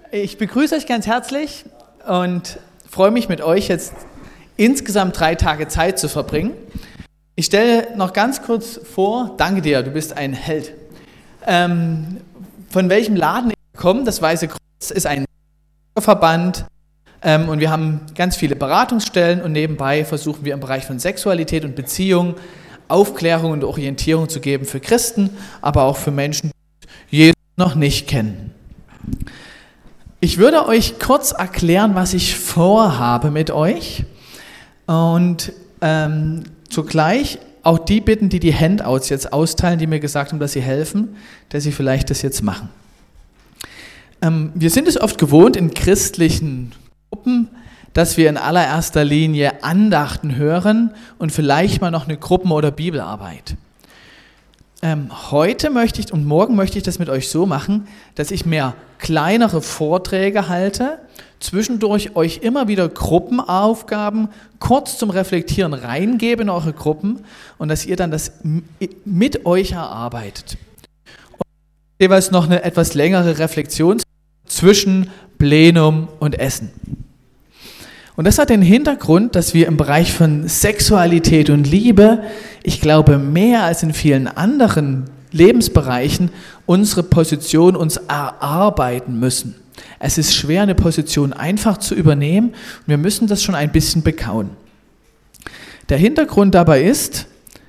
Ich begrüße euch ganz herzlich und freue mich mit euch jetzt insgesamt 3 Tage Zeit zu verbringen. Ich stelle noch ganz kurz vor, danke dir, du bist ein Held. Von welchem Laden ich komme, das Weiße Kreuz ist ein Verband und wir haben ganz viele Beratungsstellen und nebenbei versuchen wir im Bereich von Sexualität und Beziehung Aufklärung und Orientierung zu geben für Christen, aber auch für Menschen, die Jesus noch nicht kennen. Ich würde euch kurz erklären, was ich vorhabe mit euch und zugleich auch die bitten, die die Handouts jetzt austeilen, die mir gesagt haben, dass sie helfen, dass sie vielleicht das jetzt machen. Wir sind es oft gewohnt in christlichen Gruppen, dass wir in allererster Linie Andachten hören und vielleicht mal noch eine Gruppen- oder Bibelarbeit. Heute möchte ich und morgen möchte ich das mit euch so machen, dass ich mehr kleinere Vorträge halte, zwischendurch euch immer wieder Gruppenaufgaben kurz zum Reflektieren reingebe in eure Gruppen und dass ihr dann das mit euch erarbeitet. Und jeweils noch eine etwas längere Reflexion zwischen Plenum und Essen. Und das hat den Hintergrund, dass wir im Bereich von Sexualität und Liebe, ich glaube, mehr als in vielen anderen Lebensbereichen unsere Position uns erarbeiten müssen. Es ist schwer, eine Position einfach zu übernehmen und wir müssen das schon ein bisschen bekauen. Der Hintergrund dabei ist,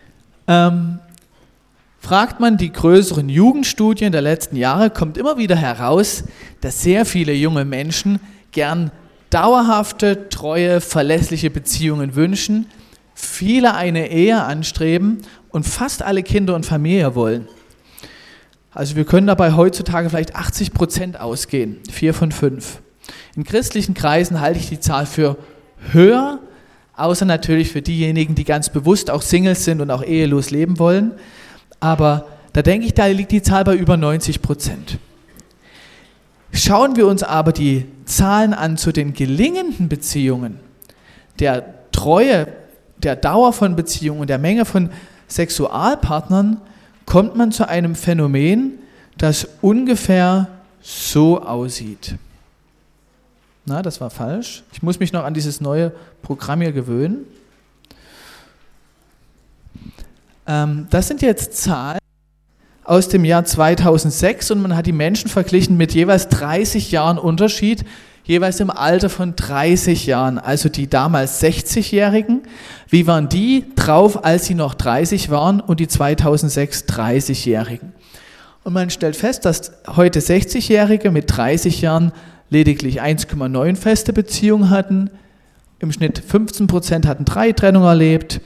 fragt man die größeren Jugendstudien der letzten Jahre, kommt immer wieder heraus, dass sehr viele junge Menschen gern dauerhafte, treue, verlässliche Beziehungen wünschen, viele eine Ehe anstreben und fast alle Kinder und Familie wollen. Also wir können dabei heutzutage vielleicht 80% ausgehen, 4 von 5. In christlichen Kreisen halte ich die Zahl für höher, außer natürlich für diejenigen, die ganz bewusst auch Singles sind und auch ehelos leben wollen. Aber da denke ich, da liegt die Zahl bei über 90%. Schauen wir uns aber die Zahlen an zu den gelingenden Beziehungen, der Treue, der Dauer von Beziehungen und der Menge von Sexualpartnern, kommt man zu einem Phänomen, das ungefähr so aussieht. Na, das war falsch. Ich muss mich noch an dieses neue Programm hier gewöhnen. Das sind jetzt Zahlen aus dem Jahr 2006 und man hat die Menschen verglichen mit jeweils 30 Jahren Unterschied, jeweils im Alter von 30 Jahren. Also die damals 60-Jährigen, wie waren die drauf, als sie noch 30 waren und die 2006 30-Jährigen. Und man stellt fest, dass heute 60-Jährige mit 30 Jahren lediglich 1,9 feste Beziehungen hatten, im Schnitt 15% hatten 3 Trennungen erlebt,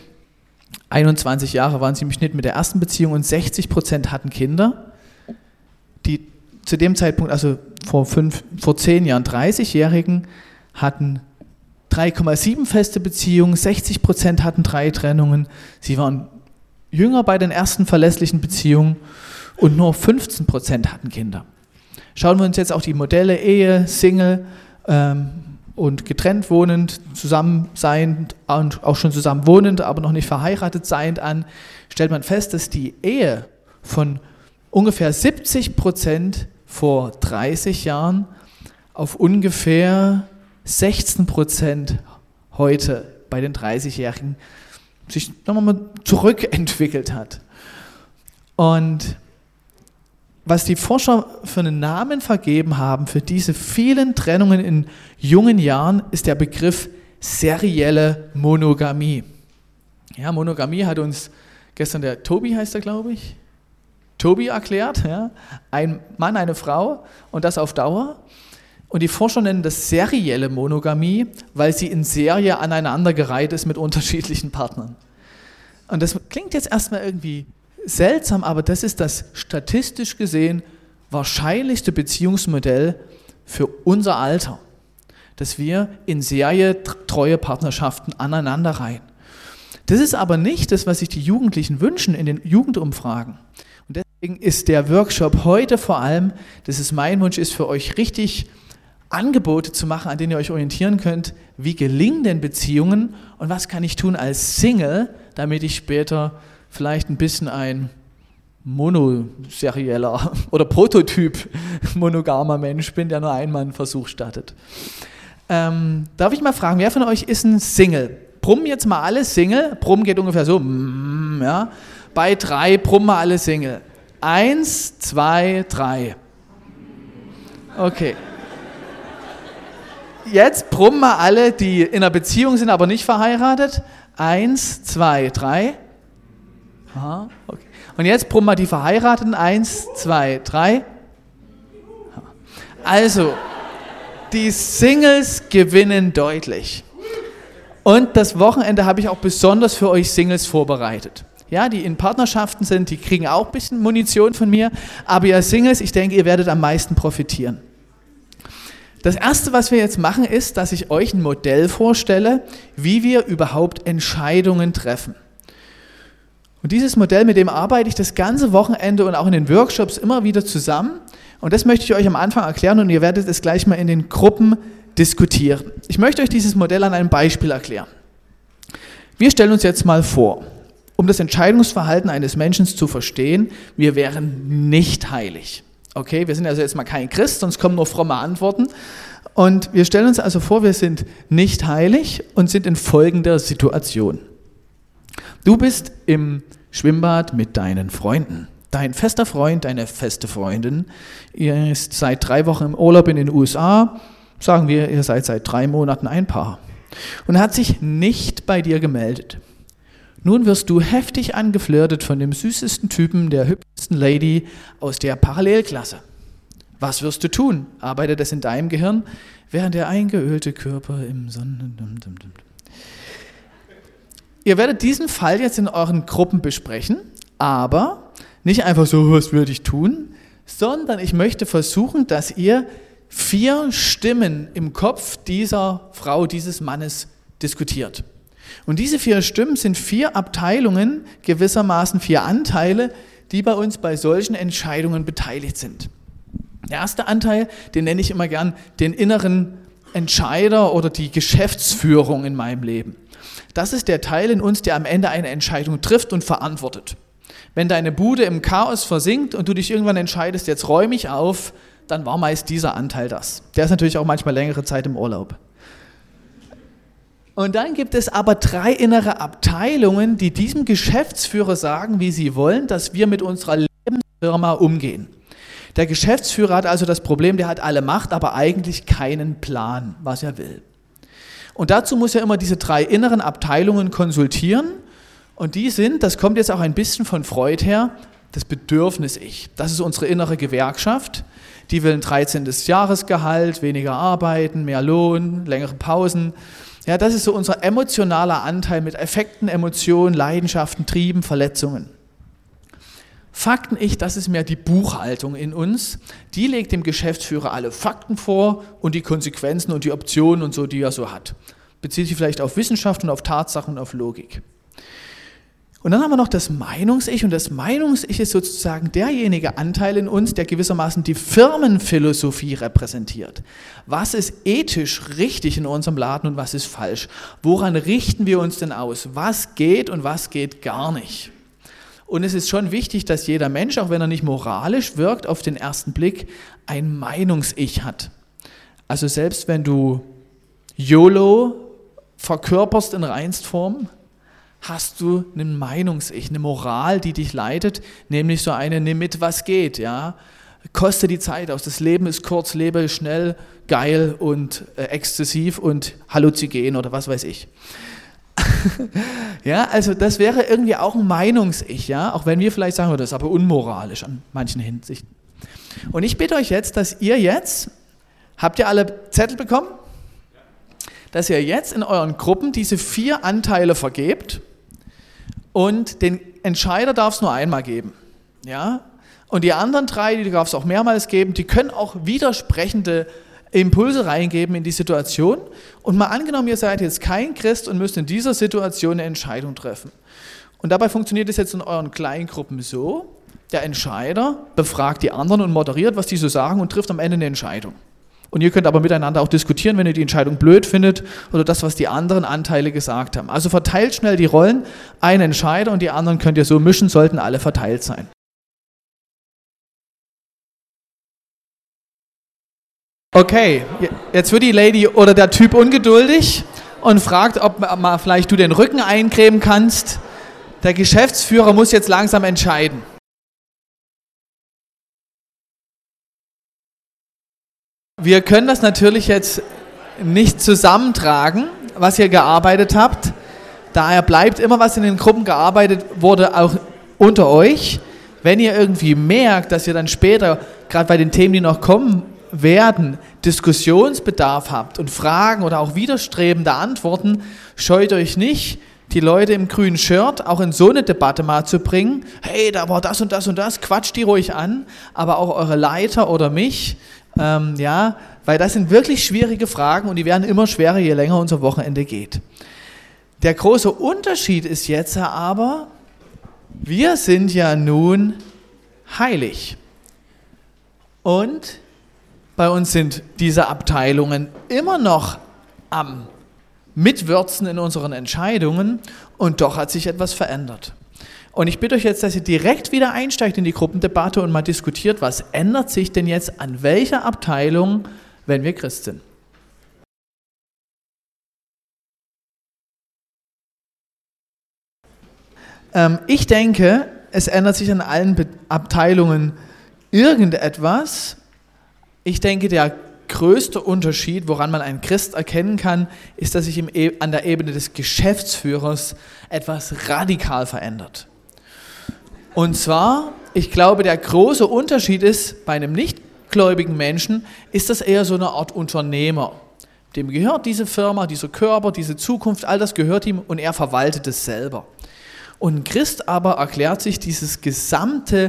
21 Jahre waren sie im Schnitt mit der ersten Beziehung und 60% hatten Kinder. Die zu dem Zeitpunkt, also vor 10 Jahren 30-Jährigen, hatten 3,7 feste Beziehungen, 60% hatten 3 Trennungen. Sie waren jünger bei den ersten verlässlichen Beziehungen und nur 15% hatten Kinder. Schauen wir uns jetzt auch die Modelle Ehe, Single und getrennt wohnend, zusammen seiend und auch schon zusammen wohnend, aber noch nicht verheiratet seiend an, stellt man fest, dass die Ehe von ungefähr 70% vor 30 Jahren auf ungefähr 16% heute bei den 30-Jährigen sich nochmal zurückentwickelt hat. Und was die Forscher für einen Namen vergeben haben für diese vielen Trennungen in jungen Jahren, ist der Begriff serielle Monogamie. Ja, Monogamie hat uns gestern der Tobi, heißt er, glaube ich, Tobi erklärt. Ja? Ein Mann, eine Frau und das auf Dauer. Und die Forscher nennen das serielle Monogamie, weil sie in Serie aneinandergereiht ist mit unterschiedlichen Partnern. Und das klingt jetzt erstmal irgendwie seltsam, aber das ist das statistisch gesehen wahrscheinlichste Beziehungsmodell für unser Alter, dass wir in Serie treue Partnerschaften aneinanderreihen. Das ist aber nicht das, was sich die Jugendlichen wünschen in den Jugendumfragen. Und deswegen ist der Workshop heute vor allem, das ist mein Wunsch, ist für euch richtig Angebote zu machen, an denen ihr euch orientieren könnt, wie gelingen denn Beziehungen und was kann ich tun als Single, damit ich später vielleicht ein bisschen ein monoserieller oder Prototyp monogamer Mensch bin, der nur einmal einen Versuch startet. Darf ich mal fragen, wer von euch ist ein Single? Brummen jetzt mal alle Single. Brummen geht ungefähr so. Ja. Bei 3 brummen wir alle Single. 1, 2, 3. Okay. Jetzt brummen wir alle, die in einer Beziehung sind, aber nicht verheiratet. 1, 2, 3. Aha, okay. Und jetzt brummen wir die Verheirateten. 1, 2, 3. Also, die Singles gewinnen deutlich. Und das Wochenende habe ich auch besonders für euch Singles vorbereitet. Ja, die in Partnerschaften sind, die kriegen auch ein bisschen Munition von mir. Aber ihr Singles, ich denke, ihr werdet am meisten profitieren. Das Erste, was wir jetzt machen, ist, dass ich euch ein Modell vorstelle, wie wir überhaupt Entscheidungen treffen. Und dieses Modell, mit dem arbeite ich das ganze Wochenende und auch in den Workshops immer wieder zusammen. Und das möchte ich euch am Anfang erklären und ihr werdet es gleich mal in den Gruppen diskutieren. Ich möchte euch dieses Modell an einem Beispiel erklären. Wir stellen uns jetzt mal vor, um das Entscheidungsverhalten eines Menschen zu verstehen, wir wären nicht heilig. Okay, wir sind also jetzt mal kein Christ, sonst kommen nur fromme Antworten. Und wir stellen uns also vor, wir sind nicht heilig und sind in folgender Situation. Du bist im Schwimmbad mit deinen Freunden. Dein fester Freund, deine feste Freundin, ihr ist seit 3 Wochen im Urlaub in den USA, sagen wir, ihr seid seit 3 Monaten ein Paar. Und er hat sich nicht bei dir gemeldet. Nun wirst du heftig angeflirtet von dem süßesten Typen, der hübschesten Lady aus der Parallelklasse. Was wirst du tun? Arbeitet es in deinem Gehirn, während der eingeölte Körper im Sonnen... Ihr werdet diesen Fall jetzt in euren Gruppen besprechen, aber nicht einfach so, was würde ich tun, sondern ich möchte versuchen, dass ihr 4 Stimmen im Kopf dieser Frau, dieses Mannes diskutiert. Und diese 4 Stimmen sind 4 Abteilungen, gewissermaßen 4 Anteile, die bei uns bei solchen Entscheidungen beteiligt sind. Der erste Anteil, den nenne ich immer gern den inneren Entscheider oder die Geschäftsführung in meinem Leben. Das ist der Teil in uns, der am Ende eine Entscheidung trifft und verantwortet. Wenn deine Bude im Chaos versinkt und du dich irgendwann entscheidest, jetzt räume ich auf, dann war meist dieser Anteil das. Der ist natürlich auch manchmal längere Zeit im Urlaub. Und dann gibt es aber 3 innere Abteilungen, die diesem Geschäftsführer sagen, wie sie wollen, dass wir mit unserer Lebensfirma umgehen. Der Geschäftsführer hat also das Problem, der hat alle Macht, aber eigentlich keinen Plan, was er will. Und dazu muss er immer diese 3 inneren Abteilungen konsultieren. Und die sind, das kommt jetzt auch ein bisschen von Freud her, das Bedürfnis-Ich. Das ist unsere innere Gewerkschaft. Die will ein 13. Jahresgehalt, weniger arbeiten, mehr Lohn, längere Pausen. Ja, das ist so unser emotionaler Anteil mit Affekten, Emotionen, Leidenschaften, Trieben, Verletzungen. Fakten-Ich, das ist mehr die Buchhaltung in uns. Die legt dem Geschäftsführer alle Fakten vor und die Konsequenzen und die Optionen und so, die er so hat. Bezieht sich vielleicht auf Wissenschaft und auf Tatsachen und auf Logik. Und dann haben wir noch das Meinungs-Ich und das Meinungs-Ich ist sozusagen derjenige Anteil in uns, der gewissermaßen die Firmenphilosophie repräsentiert. Was ist ethisch richtig in unserem Laden und was ist falsch? Woran richten wir uns denn aus? Was geht und was geht gar nicht? Und es ist schon wichtig, dass jeder Mensch, auch wenn er nicht moralisch wirkt, auf den ersten Blick ein Meinungs-Ich hat. Also selbst wenn du YOLO verkörperst in Reinstform, hast du ein Meinungs-Ich, eine Moral, die dich leitet, nämlich so eine, nimm mit, was geht, ja. Koste die Zeit aus, das Leben ist kurz, lebe schnell, geil und exzessiv und halluzinogen oder was weiß ich. Ja, also das wäre irgendwie auch ein Meinungs-Ich, ja, auch wenn wir vielleicht sagen, das ist aber unmoralisch an manchen Hinsichten. Und ich bitte euch jetzt, dass ihr jetzt, habt ihr alle Zettel bekommen? Dass ihr jetzt in euren Gruppen diese 4 Anteile vergebt und den Entscheider darf es nur einmal geben, ja, und die anderen 3, die darf es auch mehrmals geben, die können auch widersprechende Impulse reingeben in die Situation und mal angenommen, ihr seid jetzt kein Christ und müsst in dieser Situation eine Entscheidung treffen. Und dabei funktioniert es jetzt in euren Kleingruppen so, der Entscheider befragt die anderen und moderiert, was die so sagen und trifft am Ende eine Entscheidung. Und ihr könnt aber miteinander auch diskutieren, wenn ihr die Entscheidung blöd findet oder das, was die anderen Anteile gesagt haben. Also verteilt schnell die Rollen, ein Entscheider und die anderen könnt ihr so mischen, sollten alle verteilt sein. Okay, jetzt wird die Lady oder der Typ ungeduldig und fragt, ob mal vielleicht du den Rücken eincremen kannst. Der Geschäftsführer muss jetzt langsam entscheiden. Wir können das natürlich jetzt nicht zusammentragen, was ihr gearbeitet habt. Daher bleibt immer, was in den Gruppen gearbeitet wurde, auch unter euch. Wenn ihr irgendwie merkt, dass ihr dann später, gerade bei den Themen, die noch kommen werden, Diskussionsbedarf habt und Fragen oder auch widerstrebende Antworten, scheut euch nicht, die Leute im grünen Shirt auch in so eine Debatte mal zu bringen. Hey, da war das und das und das, quatscht die ruhig an, aber auch eure Leiter oder mich, weil das sind wirklich schwierige Fragen und die werden immer schwerer, je länger unser Wochenende geht. Der große Unterschied ist jetzt aber, wir sind ja nun heilig. Und bei uns sind diese Abteilungen immer noch am Mitwürzen in unseren Entscheidungen und doch hat sich etwas verändert. Und ich bitte euch jetzt, dass ihr direkt wieder einsteigt in die Gruppendebatte und mal diskutiert, was ändert sich denn jetzt an welcher Abteilung, wenn wir Christ sind. Ich denke, es ändert sich an allen Abteilungen irgendetwas. Ich denke, der größte Unterschied, woran man einen Christ erkennen kann, ist, dass sich an der Ebene des Geschäftsführers etwas radikal verändert. Und zwar, ich glaube, der große Unterschied ist, bei einem nichtgläubigen Menschen ist das eher so eine Art Unternehmer. Dem gehört diese Firma, dieser Körper, diese Zukunft, all das gehört ihm und er verwaltet es selber. Und ein Christ aber erklärt sich, dieses gesamte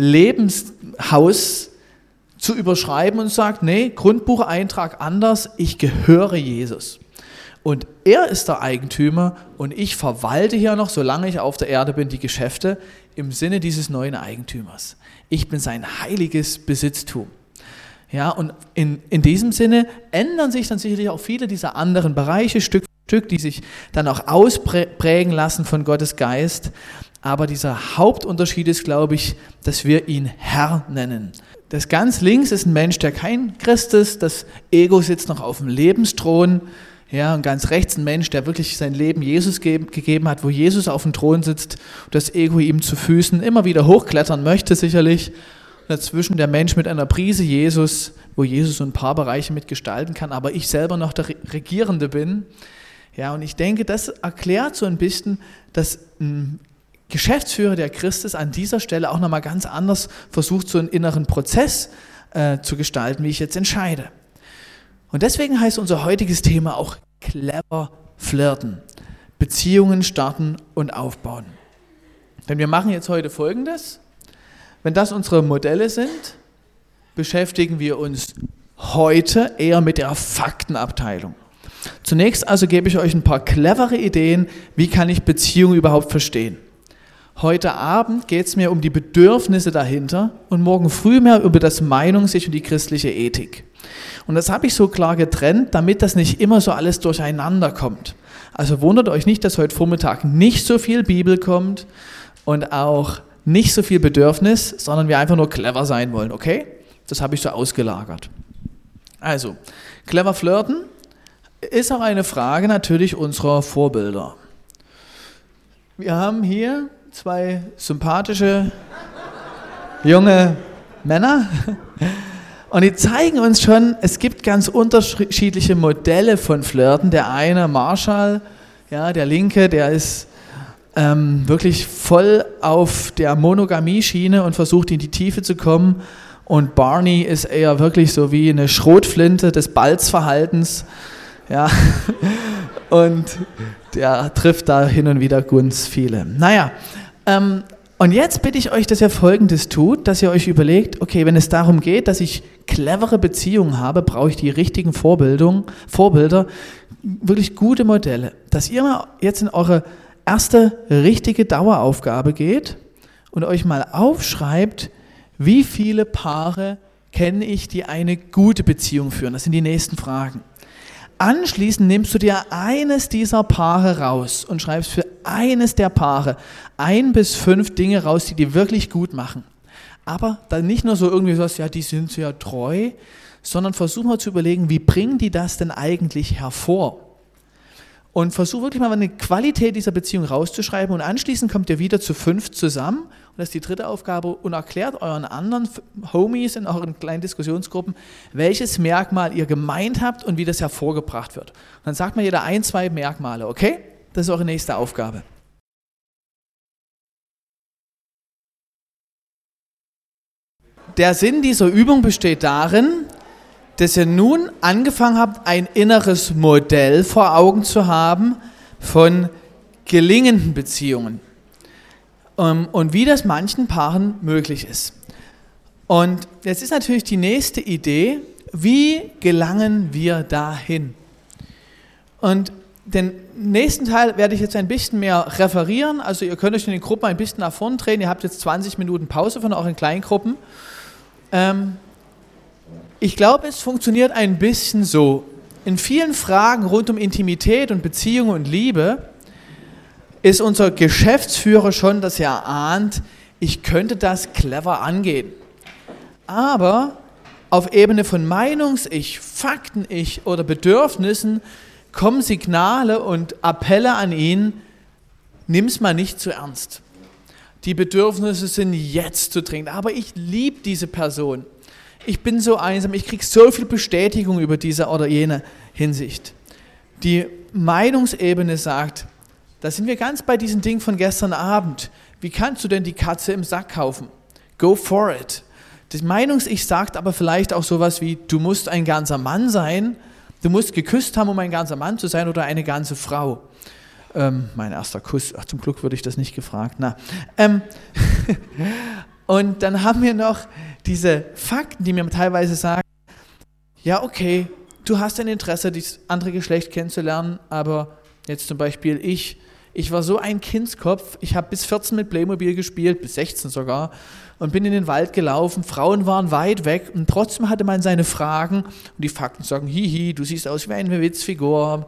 Lebenshaus zu überschreiben und sagt, nee, Grundbucheintrag anders, ich gehöre Jesus. Und er ist der Eigentümer und ich verwalte hier noch, solange ich auf der Erde bin, die Geschäfte im Sinne dieses neuen Eigentümers. Ich bin sein heiliges Besitztum. Ja, und in diesem Sinne ändern sich dann sicherlich auch viele dieser anderen Bereiche Stück für Stück, die sich dann auch ausprägen lassen von Gottes Geist. Aber dieser Hauptunterschied ist, glaube ich, dass wir ihn Herr nennen. Das ganz links ist ein Mensch, der kein Christ ist. Das Ego sitzt noch auf dem Lebensthron. Ja, und ganz rechts ein Mensch, der wirklich sein Leben Jesus gegeben hat, wo Jesus auf dem Thron sitzt und das Ego ihm zu Füßen immer wieder hochklettern möchte sicherlich. Und dazwischen der Mensch mit einer Prise Jesus, wo Jesus so ein paar Bereiche mitgestalten kann, aber ich selber noch der Regierende bin. Ja, und ich denke, das erklärt so ein bisschen, dass ein Geschäftsführer, der Christ ist, an dieser Stelle auch nochmal ganz anders versucht, so einen inneren Prozess zu gestalten, wie ich jetzt entscheide. Und deswegen heißt unser heutiges Thema auch clever flirten. Beziehungen starten und aufbauen. Denn wir machen jetzt heute Folgendes. Wenn das unsere Modelle sind, beschäftigen wir uns heute eher mit der Faktenabteilung. Zunächst also gebe ich euch ein paar clevere Ideen, wie kann ich Beziehungen überhaupt verstehen. Heute Abend geht es mir um die Bedürfnisse dahinter und morgen früh mehr über das Meinungssicht und die christliche Ethik. Und das habe ich so klar getrennt, damit das nicht immer so alles durcheinander kommt. Also wundert euch nicht, dass heute Vormittag nicht so viel Bibel kommt und auch nicht so viel Bedürfnis, sondern wir einfach nur clever sein wollen, okay? Das habe ich so ausgelagert. Also, clever flirten ist auch eine Frage natürlich unserer Vorbilder. Wir haben hier zwei sympathische junge Männer und die zeigen uns schon, es gibt ganz unterschiedliche Modelle von Flirten. Der eine, Marshall, ja, der Linke, der ist wirklich voll auf der Monogamie-Schiene und versucht in die Tiefe zu kommen. Und Barney ist eher wirklich so wie eine Schrotflinte des Balzverhaltens. Ja, und der trifft da hin und wieder ganz viele. Naja, und jetzt bitte ich euch, dass ihr Folgendes tut, dass ihr euch überlegt, okay, wenn es darum geht, dass ich clevere Beziehungen habe, brauche ich die richtigen Vorbilder, wirklich gute Modelle, dass ihr mal jetzt in eure erste richtige Daueraufgabe geht und euch mal aufschreibt, wie viele Paare kenne ich, die eine gute Beziehung führen. Das sind die nächsten Fragen. Anschließend nimmst du dir eines dieser Paare raus und schreibst für eines der Paare 1 bis 5 Dinge raus, die wirklich gut machen. Aber dann nicht nur so irgendwie was, ja, die sind sehr treu, sondern versuch mal zu überlegen, wie bringen die das denn eigentlich hervor? Und versuch wirklich mal eine Qualität dieser Beziehung rauszuschreiben und anschließend kommt ihr wieder zu 5 zusammen und das ist die dritte Aufgabe und erklärt euren anderen Homies in euren kleinen Diskussionsgruppen, welches Merkmal ihr gemeint habt und wie das hervorgebracht wird. Und dann sagt mal jeder 1, 2 Merkmale, okay? Das ist eure nächste Aufgabe. Der Sinn dieser Übung besteht darin, dass ihr nun angefangen habt, ein inneres Modell vor Augen zu haben von gelingenden Beziehungen und wie das manchen Paaren möglich ist. Und jetzt ist natürlich die nächste Idee, wie gelangen wir dahin? Und den nächsten Teil werde ich jetzt ein bisschen mehr referieren, also ihr könnt euch in den Gruppen ein bisschen nach vorne drehen, ihr habt jetzt 20 Minuten Pause von euren Kleingruppen. Ich glaube, es funktioniert ein bisschen so. In vielen Fragen rund um Intimität und Beziehung und Liebe ist unser Geschäftsführer schon, dass er ahnt, ich könnte das clever angehen. Aber auf Ebene von Meinungs-Ich, Fakten-Ich oder Bedürfnissen kommen Signale und Appelle an ihn, nimm's mal nicht zu ernst. Die Bedürfnisse sind jetzt zu dringend, aber ich liebe diese Person. Ich bin so einsam, ich kriege so viel Bestätigung über diese oder jene Hinsicht. Die Meinungsebene sagt, da sind wir ganz bei diesem Ding von gestern Abend. Wie kannst du denn die Katze im Sack kaufen? Go for it. Das Meinungs-Ich sagt aber vielleicht auch sowas wie, du musst ein ganzer Mann sein, du musst geküsst haben, um ein ganzer Mann zu sein oder eine ganze Frau. Mein erster Kuss, ach, zum Glück wurde ich das nicht gefragt. Und dann haben wir noch diese Fakten, die mir teilweise sagen, ja okay, du hast ein Interesse, das andere Geschlecht kennenzulernen, aber jetzt zum Beispiel ich war so ein Kindskopf, ich habe bis 14 mit Playmobil gespielt, bis 16 sogar, und bin in den Wald gelaufen, Frauen waren weit weg und trotzdem hatte man seine Fragen und die Fakten sagen, hihi, du siehst aus wie eine Witzfigur,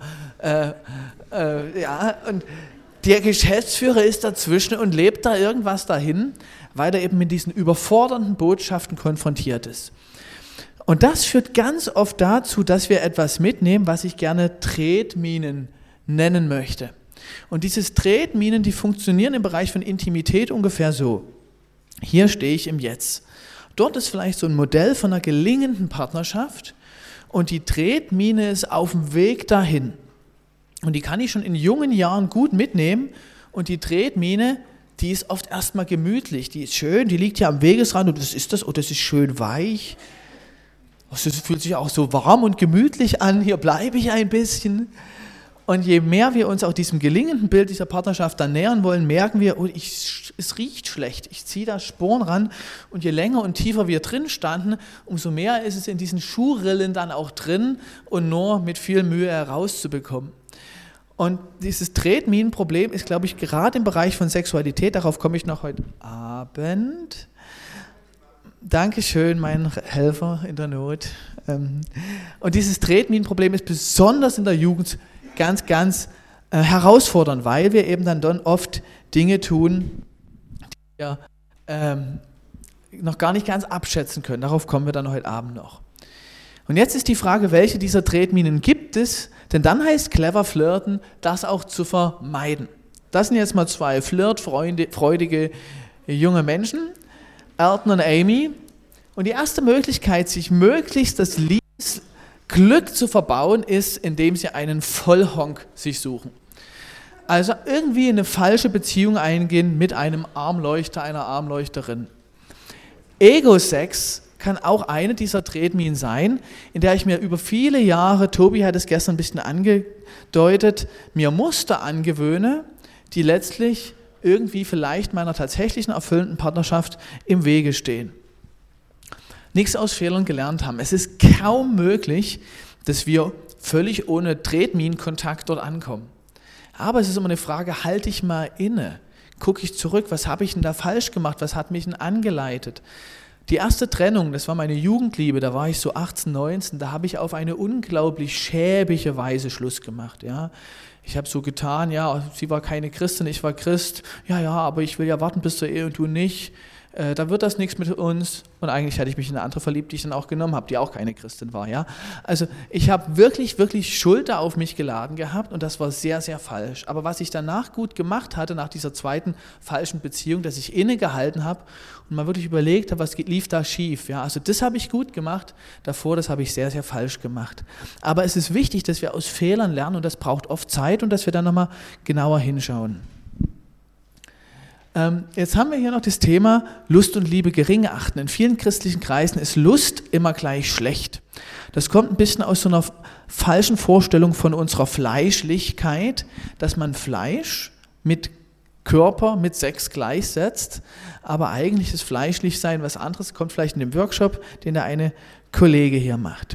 ja, und der Geschäftsführer ist dazwischen und lebt da irgendwas dahin, weil er eben mit diesen überfordernden Botschaften konfrontiert ist. Und das führt ganz oft dazu, dass wir etwas mitnehmen, was ich gerne Tretminen nennen möchte. Und diese Tretminen, die funktionieren im Bereich von Intimität ungefähr so. Hier stehe ich im Jetzt. Dort ist vielleicht so ein Modell von einer gelingenden Partnerschaft und die Tretmine ist auf dem Weg dahin. Und die kann ich schon in jungen Jahren gut mitnehmen und die Tretmine, die ist oft erstmal gemütlich, die ist schön, die liegt ja am Wegesrand und was ist das? Oh, das ist schön weich. Oh, das fühlt sich auch so warm und gemütlich an, hier bleibe ich ein bisschen. Und je mehr wir uns auch diesem gelingenden Bild dieser Partnerschaft dann nähern wollen, merken wir, oh, es riecht schlecht, ich ziehe da Sporen ran und je länger und tiefer wir drin standen, umso mehr ist es in diesen Schuhrillen dann auch drin und nur mit viel Mühe herauszubekommen. Und dieses Tretminenproblem ist, glaube ich, gerade im Bereich von Sexualität, darauf komme ich noch heute Abend. Dankeschön, mein Helfer in der Not. Und dieses Tretminenproblem ist besonders in der Jugend ganz, ganz herausfordernd, weil wir eben dann oft Dinge tun, die wir noch gar nicht ganz abschätzen können. Darauf kommen wir dann heute Abend noch. Und jetzt ist die Frage, welche dieser Tretminen gibt es? Denn dann heißt clever flirten, das auch zu vermeiden. Das sind jetzt mal 2 flirtfreudige junge Menschen, Elton und Amy. Und die erste Möglichkeit, sich möglichst das Liebesglück zu verbauen, ist, indem sie einen Vollhonk sich suchen. Also irgendwie eine falsche Beziehung eingehen mit einem Armleuchter, einer Armleuchterin. Ego-Sex kann auch eine dieser Tretminen sein, in der ich mir über viele Jahre, Tobi hat es gestern ein bisschen angedeutet, mir Muster angewöhne, die letztlich irgendwie vielleicht meiner tatsächlichen erfüllenden Partnerschaft im Wege stehen. Nichts aus Fehlern gelernt haben. Es ist kaum möglich, dass wir völlig ohne Tretminenkontakt dort ankommen. Aber es ist immer eine Frage, halte ich mal inne? Gucke ich zurück, was habe ich denn da falsch gemacht? Was hat mich denn angeleitet? Die erste Trennung, das war meine Jugendliebe, da war ich so 18, 19, da habe ich auf eine unglaublich schäbige Weise Schluss gemacht. Ja. Ich habe so getan, ja, sie war keine Christin, ich war Christ, ja, aber ich will ja warten bis zur Ehe und du nicht. da wird das nichts mit uns. Und eigentlich hatte ich mich in eine andere verliebt, die ich dann auch genommen habe, die auch keine Christin war. Ja? Also ich habe wirklich, wirklich Schuld da auf mich geladen gehabt und das war sehr, sehr falsch. Aber was ich danach gut gemacht hatte, nach dieser zweiten falschen Beziehung, dass ich innegehalten habe und mal wirklich überlegt habe, was lief da schief. Ja? Also das habe ich gut gemacht, davor das habe ich sehr, sehr falsch gemacht. Aber es ist wichtig, dass wir aus Fehlern lernen und das braucht oft Zeit und dass wir dann nochmal genauer hinschauen. Jetzt haben wir hier noch das Thema Lust und Liebe gering achten. In vielen christlichen Kreisen ist Lust immer gleich schlecht. Das kommt ein bisschen aus so einer falschen Vorstellung von unserer Fleischlichkeit, dass man Fleisch mit Körper, mit Sex gleichsetzt, aber eigentlich ist Fleischlichsein was anderes, kommt vielleicht in dem Workshop, den der eine Kollege hier macht.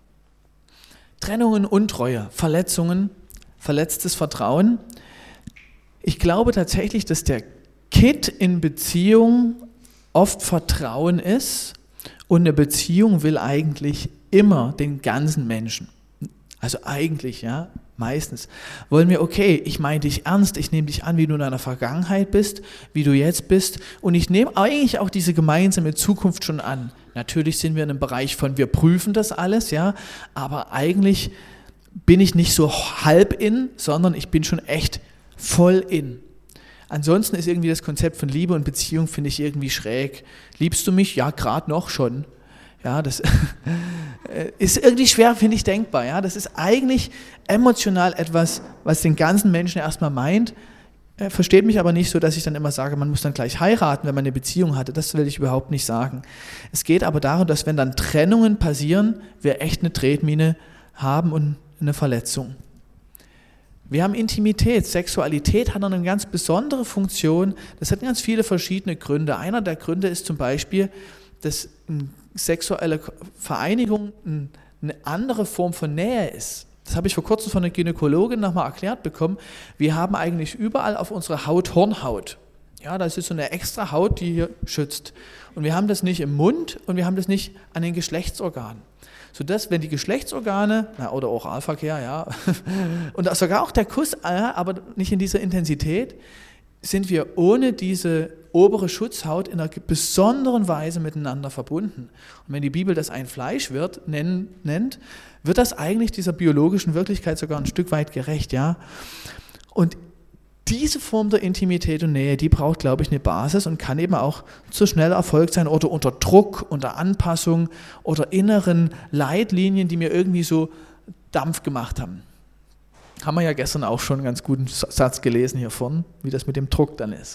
Trennungen, Untreue, Verletzungen, verletztes Vertrauen. Ich glaube tatsächlich, dass der Kit in Beziehung oft Vertrauen ist und eine Beziehung will eigentlich immer den ganzen Menschen. Also eigentlich, ja, meistens. Wollen wir, okay, ich meine dich ernst, ich nehme dich an, wie du in deiner Vergangenheit bist, wie du jetzt bist und ich nehme eigentlich auch diese gemeinsame Zukunft schon an. Natürlich sind wir in einem Bereich von, wir prüfen das alles, ja, aber eigentlich bin ich nicht so halb in, sondern ich bin schon echt voll in. Ansonsten ist irgendwie das Konzept von Liebe und Beziehung, finde ich, irgendwie schräg. Liebst du mich? Ja, gerade noch schon. Ja, das ist irgendwie schwer, finde ich, denkbar. Ja, das ist eigentlich emotional etwas, was den ganzen Menschen erstmal meint. Versteht mich aber nicht so, dass ich dann immer sage, man muss dann gleich heiraten, wenn man eine Beziehung hatte. Das will ich überhaupt nicht sagen. Es geht aber darum, dass wenn dann Trennungen passieren, wir echt eine Tretmine haben und eine Verletzung. Wir haben Intimität, Sexualität hat eine ganz besondere Funktion, das hat ganz viele verschiedene Gründe. Einer der Gründe ist zum Beispiel, dass eine sexuelle Vereinigung eine andere Form von Nähe ist. Das habe ich vor kurzem von einer Gynäkologin nochmal erklärt bekommen. Wir haben eigentlich überall auf unserer Haut Hornhaut. Ja, das ist so eine extra Haut, die hier schützt. Und wir haben das nicht im Mund und wir haben das nicht an den Geschlechtsorganen. Sodass, wenn die Geschlechtsorgane, oder Oralverkehr, ja, und sogar auch der Kuss, aber nicht in dieser Intensität, sind wir ohne diese obere Schutzhaut in einer besonderen Weise miteinander verbunden. Und wenn die Bibel das ein Fleisch nennt, wird das eigentlich dieser biologischen Wirklichkeit sogar ein Stück weit gerecht, ja. Und diese Form der Intimität und Nähe, die braucht, glaube ich, eine Basis und kann eben auch zu schnell Erfolg sein oder unter Druck, unter Anpassung oder inneren Leitlinien, die mir irgendwie so Dampf gemacht haben. Haben wir ja gestern auch schon einen ganz guten Satz gelesen hier vorne, wie das mit dem Druck dann ist.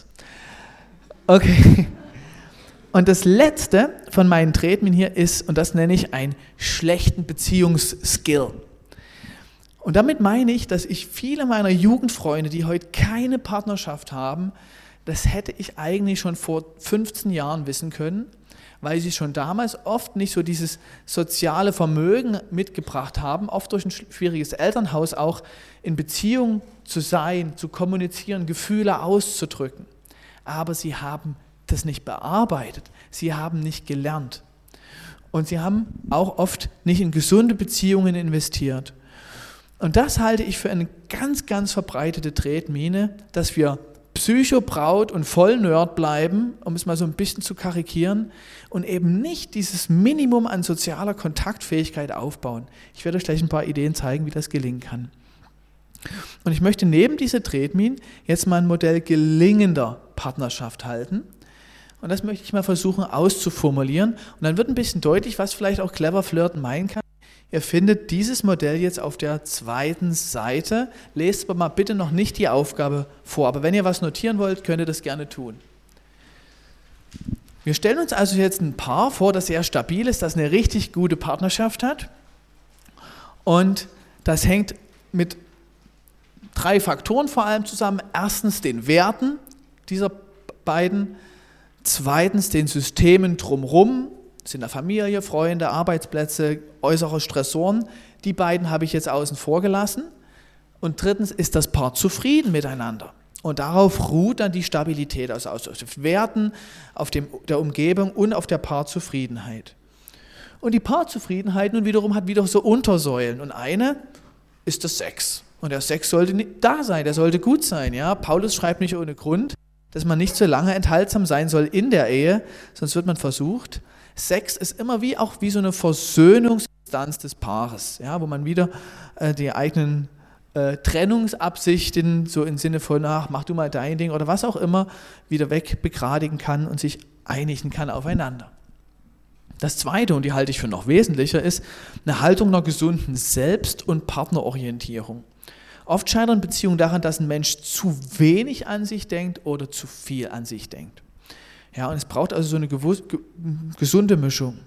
Okay. Und das letzte von meinen Tretminen hier ist, und das nenne ich einen schlechten Beziehungsskill. Und damit meine ich, dass ich viele meiner Jugendfreunde, die heute keine Partnerschaft haben, das hätte ich eigentlich schon vor 15 Jahren wissen können, weil sie schon damals oft nicht so dieses soziale Vermögen mitgebracht haben, oft durch ein schwieriges Elternhaus auch in Beziehung zu sein, zu kommunizieren, Gefühle auszudrücken. Aber sie haben das nicht bearbeitet, sie haben nicht gelernt. Und sie haben auch oft nicht in gesunde Beziehungen investiert. Und das halte ich für eine ganz, ganz verbreitete Tretmine, dass wir Psycho-Braut und Vollnerd bleiben, um es mal so ein bisschen zu karikieren, und eben nicht dieses Minimum an sozialer Kontaktfähigkeit aufbauen. Ich werde euch gleich ein paar Ideen zeigen, wie das gelingen kann. Und ich möchte neben diese Tretminen jetzt mal ein Modell gelingender Partnerschaft halten. Und das möchte ich mal versuchen auszuformulieren. Und dann wird ein bisschen deutlich, was vielleicht auch clever flirten meinen kann. Ihr findet dieses Modell jetzt auf der zweiten Seite. Lest aber mal bitte noch nicht die Aufgabe vor. Aber wenn ihr was notieren wollt, könnt ihr das gerne tun. Wir stellen uns also jetzt ein Paar vor, das sehr stabil ist, das eine richtig gute Partnerschaft hat. Und das hängt mit 3 Faktoren vor allem zusammen. Erstens den Werten dieser beiden. Zweitens den Systemen drumherum. Sind da Familie, Freunde, Arbeitsplätze, äußere Stressoren. Die beiden habe ich jetzt außen vor gelassen. Und drittens ist das Paar zufrieden miteinander. Und darauf ruht dann die Stabilität, also auf Werten, auf der Umgebung und auf der Paarzufriedenheit. Und die Paarzufriedenheit nun wiederum hat wieder so Untersäulen. Und eine ist das Sex. Und der Sex sollte da sein, der sollte gut sein. Ja? Paulus schreibt nicht ohne Grund, dass man nicht so lange enthaltsam sein soll in der Ehe, sonst wird man versucht. Sex ist immer wie so eine Versöhnungsinstanz des Paares, ja, wo man wieder die eigenen Trennungsabsichten, so im Sinne von, ach, mach du mal dein Ding oder was auch immer, wieder wegbegradigen kann und sich einigen kann aufeinander. Das Zweite, und die halte ich für noch wesentlicher, ist eine Haltung einer gesunden Selbst- und Partnerorientierung. Oft scheitern Beziehungen daran, dass ein Mensch zu wenig an sich denkt oder zu viel an sich denkt. Ja, und es braucht also so eine gesunde Mischung.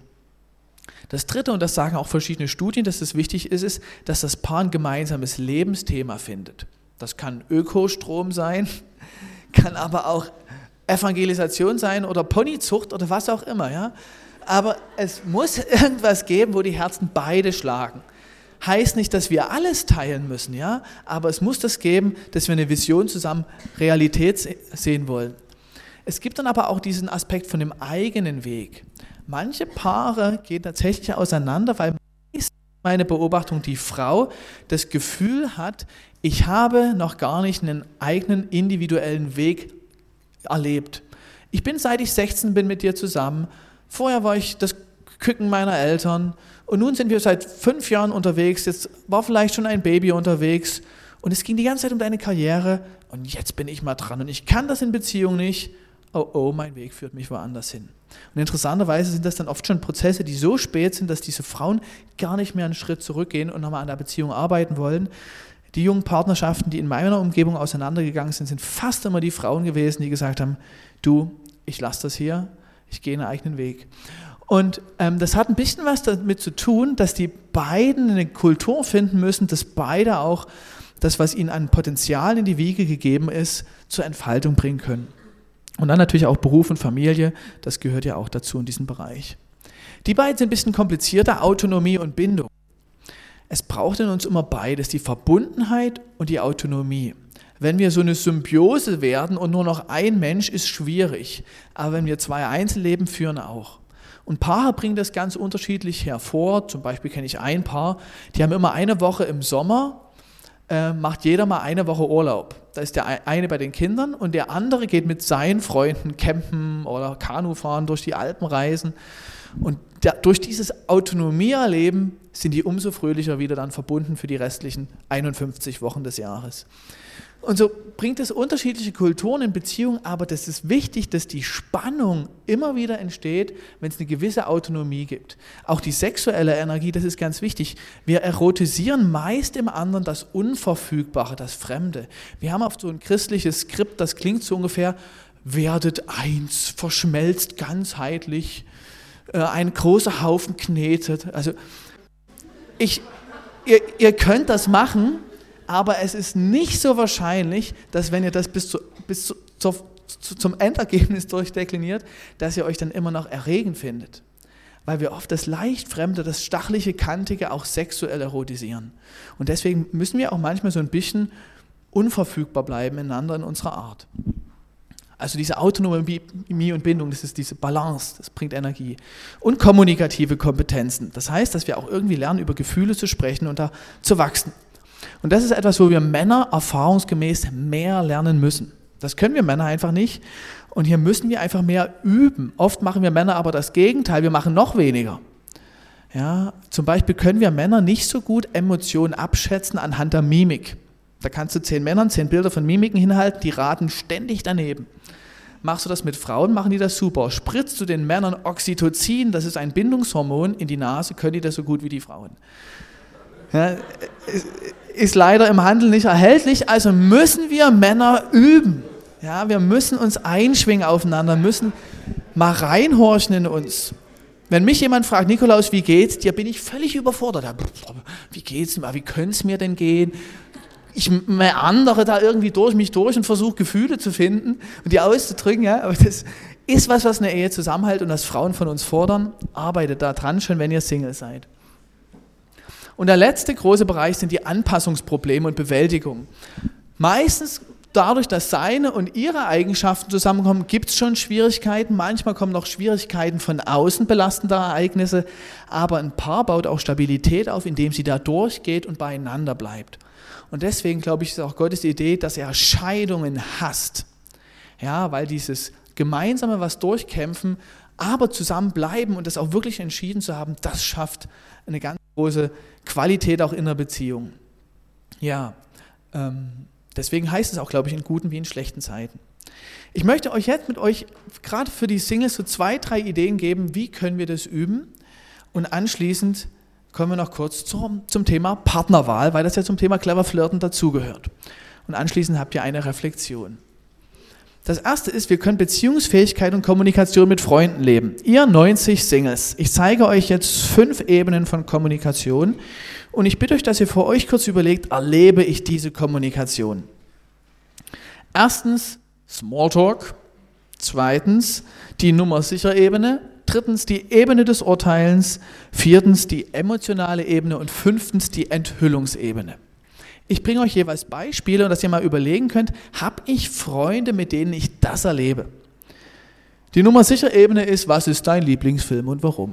Das Dritte, und das sagen auch verschiedene Studien, dass es wichtig ist, dass das Paar ein gemeinsames Lebensthema findet. Das kann Ökostrom sein, kann aber auch Evangelisation sein oder Ponyzucht oder was auch immer. Ja? Aber es muss irgendwas geben, wo die Herzen beide schlagen. Heißt nicht, dass wir alles teilen müssen, ja? Aber es muss das geben, dass wir eine Vision zusammen Realität sehen wollen. Es gibt dann aber auch diesen Aspekt von dem eigenen Weg. Manche Paare gehen tatsächlich auseinander, weil meine Beobachtung, die Frau das Gefühl hat, ich habe noch gar nicht einen eigenen individuellen Weg erlebt. Ich bin, seit ich 16 bin, mit dir zusammen. Vorher war ich das Küken meiner Eltern und nun sind wir seit 5 Jahren unterwegs. Jetzt war vielleicht schon ein Baby unterwegs und es ging die ganze Zeit um deine Karriere und jetzt bin ich mal dran und ich kann das in Beziehung nicht. Oh, mein Weg führt mich woanders hin. Und interessanterweise sind das dann oft schon Prozesse, die so spät sind, dass diese Frauen gar nicht mehr einen Schritt zurückgehen und nochmal an der Beziehung arbeiten wollen. Die jungen Partnerschaften, die in meiner Umgebung auseinandergegangen sind, sind fast immer die Frauen gewesen, die gesagt haben, du, ich lasse das hier, ich gehe einen eigenen Weg. Und das hat ein bisschen was damit zu tun, dass die beiden eine Kultur finden müssen, dass beide auch das, was ihnen an Potenzial in die Wiege gegeben ist, zur Entfaltung bringen können. Und dann natürlich auch Beruf und Familie, das gehört ja auch dazu in diesem Bereich. Die beiden sind ein bisschen komplizierter, Autonomie und Bindung. Es braucht in uns immer beides, die Verbundenheit und die Autonomie. Wenn wir so eine Symbiose werden und nur noch ein Mensch, ist schwierig. Aber wenn wir 2 Einzelleben führen, auch. Und Paare bringen das ganz unterschiedlich hervor. Zum Beispiel kenne ich ein Paar, die haben immer eine Woche im Sommer, macht jeder mal eine Woche Urlaub. Da ist der eine bei den Kindern und der andere geht mit seinen Freunden campen oder Kanu fahren, durch die Alpen reisen. Und durch dieses Autonomieerleben sind die umso fröhlicher wieder dann verbunden für die restlichen 51 Wochen des Jahres. Und so bringt es unterschiedliche Kulturen in Beziehungen, aber das ist wichtig, dass die Spannung immer wieder entsteht, wenn es eine gewisse Autonomie gibt. Auch die sexuelle Energie, das ist ganz wichtig. Wir erotisieren meist im anderen das Unverfügbare, das Fremde. Wir haben oft so ein christliches Skript, das klingt so ungefähr, werdet eins, verschmelzt ganzheitlich, ein großer Haufen knetet. Also ihr könnt das machen, aber es ist nicht so wahrscheinlich, dass wenn ihr das bis zum Endergebnis durchdekliniert, dass ihr euch dann immer noch erregend findet. Weil wir oft das leicht Fremde, das stachliche, kantige auch sexuell erotisieren. Und deswegen müssen wir auch manchmal so ein bisschen unverfügbar bleiben ineinander in unserer Art. Also diese Autonomie und Bindung, das ist diese Balance, das bringt Energie. Und kommunikative Kompetenzen. Das heißt, dass wir auch irgendwie lernen, über Gefühle zu sprechen und da zu wachsen. Und das ist etwas, wo wir Männer erfahrungsgemäß mehr lernen müssen. Das können wir Männer einfach nicht. Und hier müssen wir einfach mehr üben. Oft machen wir Männer aber das Gegenteil, wir machen noch weniger. Ja, zum Beispiel können wir Männer nicht so gut Emotionen abschätzen anhand der Mimik. Da kannst du 10 Männern 10 Bilder von Mimiken hinhalten, die raten ständig daneben. Machst du das mit Frauen, machen die das super. Spritzt du den Männern Oxytocin, das ist ein Bindungshormon, in die Nase, können die das so gut wie die Frauen. Ja, ist leider im Handel nicht erhältlich, also müssen wir Männer üben. Ja, wir müssen uns einschwingen aufeinander, müssen mal reinhorchen in uns. Wenn mich jemand fragt, Nikolaus, wie geht's dir, bin ich völlig überfordert. Ja, wie geht's mir, wie könnte es mir denn gehen? Ich meandere da irgendwie durch mich durch und versuche Gefühle zu finden und die auszudrücken. Ja, aber das ist was eine Ehe zusammenhält und was Frauen von uns fordern. Arbeitet da dran, schon wenn ihr Single seid. Und der letzte große Bereich sind die Anpassungsprobleme und Bewältigung. Meistens dadurch, dass seine und ihre Eigenschaften zusammenkommen, gibt es schon Schwierigkeiten. Manchmal kommen noch Schwierigkeiten von außen belastender Ereignisse. Aber ein Paar baut auch Stabilität auf, indem sie da durchgeht und beieinander bleibt. Und deswegen, glaube ich, ist auch Gottes Idee, dass er Scheidungen hasst. Ja, weil dieses gemeinsame was durchkämpfen, aber zusammenbleiben und das auch wirklich entschieden zu haben, das schafft eine ganz große Qualität auch in der Beziehung. Ja, deswegen heißt es auch, glaube ich, in guten wie in schlechten Zeiten. Ich möchte euch jetzt mit euch, gerade für die Singles, so 2, 3 Ideen geben, wie können wir das üben. Und anschließend kommen wir noch kurz zum Thema Partnerwahl, weil das ja zum Thema clever flirten dazugehört. Und anschließend habt ihr eine Reflexion. Das erste ist, wir können Beziehungsfähigkeit und Kommunikation mit Freunden leben. Ihr 90 Singles, ich zeige euch jetzt 5 Ebenen von Kommunikation und ich bitte euch, dass ihr für euch kurz überlegt, erlebe ich diese Kommunikation? Erstens Smalltalk, zweitens die Nummer-sicher-Ebene, drittens die Ebene des Urteilens, viertens die emotionale Ebene und fünftens die Enthüllungsebene. Ich bringe euch jeweils Beispiele, dass ihr mal überlegen könnt, habe ich Freunde, mit denen ich das erlebe? Die Nummer-sicher-Ebene ist, was ist dein Lieblingsfilm und warum?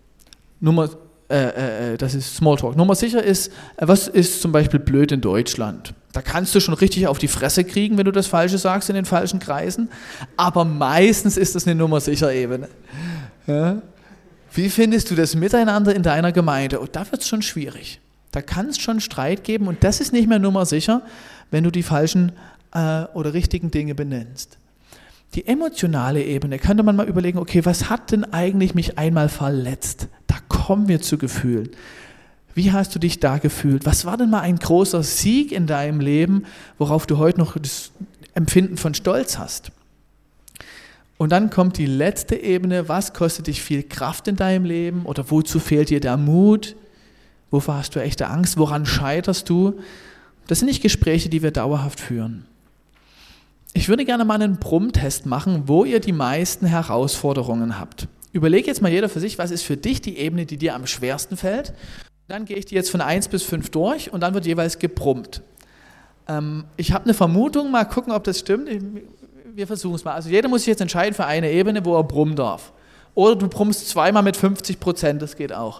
Das ist Smalltalk. Nummer sicher ist, was ist zum Beispiel blöd in Deutschland? Da kannst du schon richtig auf die Fresse kriegen, wenn du das Falsche sagst in den falschen Kreisen, aber meistens ist das eine Nummer sicher Ebene. Ja? Wie findest du das Miteinander in deiner Gemeinde? Oh, da wird es schon schwierig. Da kann es schon Streit geben und das ist nicht mehr Nummer sicher, wenn du die falschen oder richtigen Dinge benennst. Die emotionale Ebene, könnte man mal überlegen, okay, was hat denn eigentlich mich einmal verletzt? Da kommen wir zu Gefühlen. Wie hast du dich da gefühlt? Was war denn mal ein großer Sieg in deinem Leben, worauf du heute noch das Empfinden von Stolz hast? Und dann kommt die letzte Ebene, was kostet dich viel Kraft in deinem Leben oder wozu fehlt dir der Mut? Wovor hast du echte Angst? Woran scheiterst du? Das sind nicht Gespräche, die wir dauerhaft führen. Ich würde gerne mal einen Brummtest machen, wo ihr die meisten Herausforderungen habt. Überleg jetzt mal jeder für sich, was ist für dich die Ebene, die dir am schwersten fällt. Dann gehe ich die jetzt von 1 bis 5 durch und dann wird jeweils gebrummt. Ich habe eine Vermutung, mal gucken, ob das stimmt. Wir versuchen es mal. Also jeder muss sich jetzt entscheiden für eine Ebene, wo er brummen darf. Oder du brummst zweimal mit 50%, das geht auch.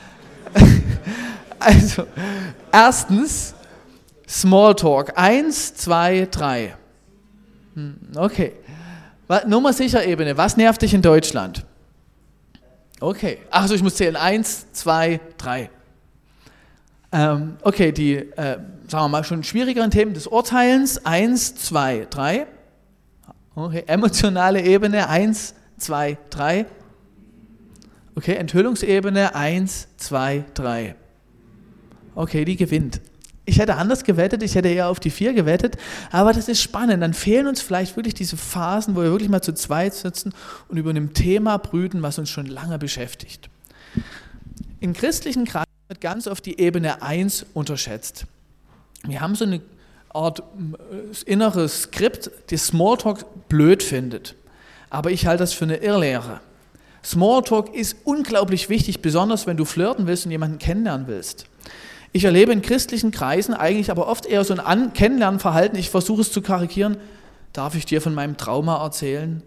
Also, erstens, Smalltalk. 1, 2, 3. Okay. Nummer sicher Ebene. Was nervt dich in Deutschland? Okay. Also ich muss zählen. 1, 2, 3. Okay, die, sagen wir mal, schon schwierigeren Themen des Urteilens. 1, 2, 3. Okay, emotionale Ebene. 1, 2, 3. Okay, Enthüllungsebene. 1, 2, 3. Okay, die gewinnt. Ich hätte anders gewettet, ich hätte eher auf die 4 gewettet, aber das ist spannend. Dann fehlen uns vielleicht wirklich diese Phasen, wo wir wirklich mal zu zweit sitzen und über ein Thema brüten, was uns schon lange beschäftigt. In christlichen Kreisen wird ganz oft die Ebene 1 unterschätzt. Wir haben so eine Art inneres Skript, das Smalltalk blöd findet. Aber ich halte das für eine Irrlehre. Smalltalk ist unglaublich wichtig, besonders wenn du flirten willst und jemanden kennenlernen willst. Ich erlebe in christlichen Kreisen eigentlich aber oft eher so ein Kennenlernverhalten. Ich versuche es zu karikieren. Darf ich dir von meinem Trauma erzählen?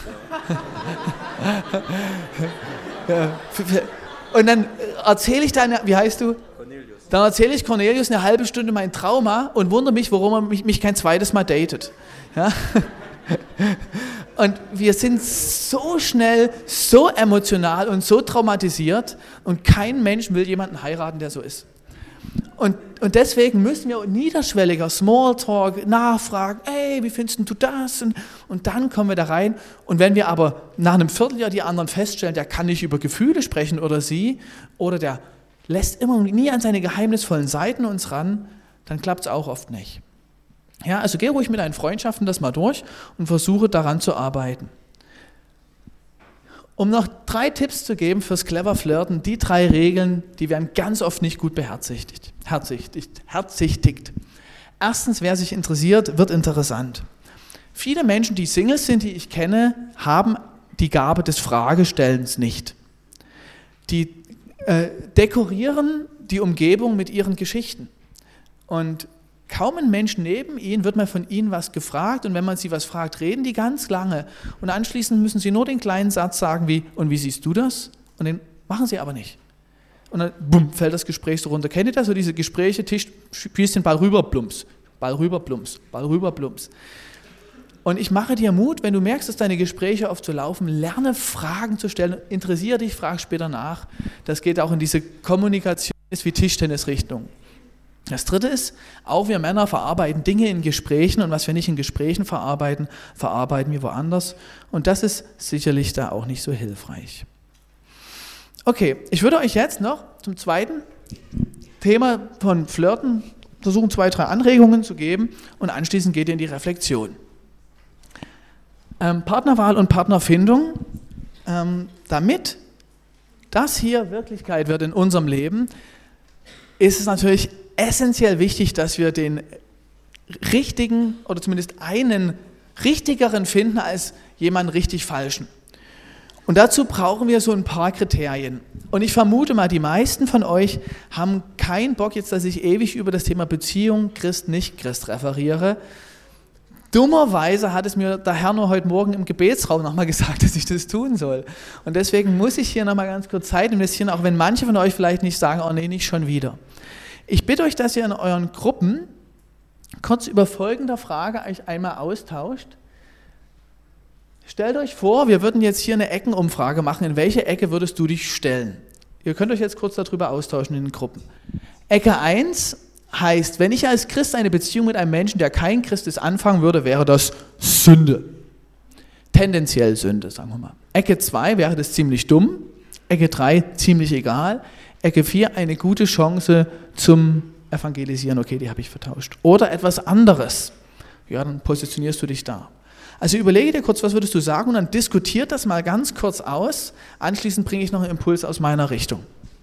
Und dann erzähle ich dann, wie heißt du? Cornelius. Dann erzähle ich Cornelius eine halbe Stunde mein Trauma und wundere mich, warum er mich kein zweites Mal datet. Ja? Und wir sind so schnell, so emotional und so traumatisiert und kein Mensch will jemanden heiraten, der so ist. Und deswegen müssen wir niederschwelliger Smalltalk nachfragen, ey, wie findest du das? Und dann kommen wir da rein. Und wenn wir aber nach einem Vierteljahr die anderen feststellen, der kann nicht über Gefühle sprechen oder sie, oder der lässt immer nie an seine geheimnisvollen Seiten uns ran, dann klappt es auch oft nicht. Ja, also geh ruhig mit deinen Freundschaften das mal durch und versuche daran zu arbeiten. Um noch 3 Tipps zu geben fürs clever Flirten, die 3 Regeln, die werden ganz oft nicht gut beherzigt. Erstens, wer sich interessiert, wird interessant. Viele Menschen, die Singles sind, die ich kenne, haben die Gabe des Fragestellens nicht. Die dekorieren die Umgebung mit ihren Geschichten. Und kaum ein Mensch neben ihnen wird mal von ihnen was gefragt und wenn man sie was fragt, reden die ganz lange und anschließend müssen sie nur den kleinen Satz sagen wie, und wie siehst du das? Und den machen sie aber nicht. Und dann bumm, fällt das Gespräch so runter. Kennt ihr das? So diese Gespräche, Tisch, spielst den Ball rüber, plumps, Ball rüber, plumps, Ball rüber, plumps. Und ich mache dir Mut, wenn du merkst, dass deine Gespräche oft so laufen, lerne Fragen zu stellen, interessiere dich, frag später nach. Das geht auch in diese Kommunikation, ist wie Tischtennisrichtung. Das dritte ist, auch wir Männer verarbeiten Dinge in Gesprächen und was wir nicht in Gesprächen verarbeiten, verarbeiten wir woanders. Und das ist sicherlich da auch nicht so hilfreich. Okay, ich würde euch jetzt noch zum zweiten Thema von Flirten versuchen, 2, 3 Anregungen zu geben und anschließend geht ihr in die Reflexion. Partnerwahl und Partnerfindung, damit das hier Wirklichkeit wird in unserem Leben, ist es natürlich essentiell wichtig, dass wir den richtigen oder zumindest einen richtigeren finden als jemanden richtig falschen. Und dazu brauchen wir so ein paar Kriterien. Und ich vermute mal, die meisten von euch haben keinen Bock jetzt, dass ich ewig über das Thema Beziehung Christ-Nicht-Christ referiere. Dummerweise hat es mir der Herr nur heute Morgen im Gebetsraum nochmal gesagt, dass ich das tun soll. Und deswegen muss ich hier nochmal ganz kurz Zeit investieren, auch wenn manche von euch vielleicht nicht sagen, oh nee, nicht schon wieder. Ich bitte euch, dass ihr in euren Gruppen kurz über folgende Frage euch einmal austauscht. Stellt euch vor, wir würden jetzt hier eine Eckenumfrage machen. In welche Ecke würdest du dich stellen? Ihr könnt euch jetzt kurz darüber austauschen in den Gruppen. Ecke 1 heißt, wenn ich als Christ eine Beziehung mit einem Menschen, der kein Christ ist, anfangen würde, wäre das Sünde. Tendenziell Sünde, sagen wir mal. Ecke 2 wäre das ziemlich dumm. Ecke 3 ziemlich egal. Ecke 4 eine gute Chance zum Evangelisieren. Okay, die habe ich vertauscht. Oder etwas anderes. Ja, dann positionierst du dich da. Also überlege dir kurz, was würdest du sagen und dann diskutiert das mal ganz kurz aus. Anschließend bringe ich noch einen Impuls aus meiner Richtung.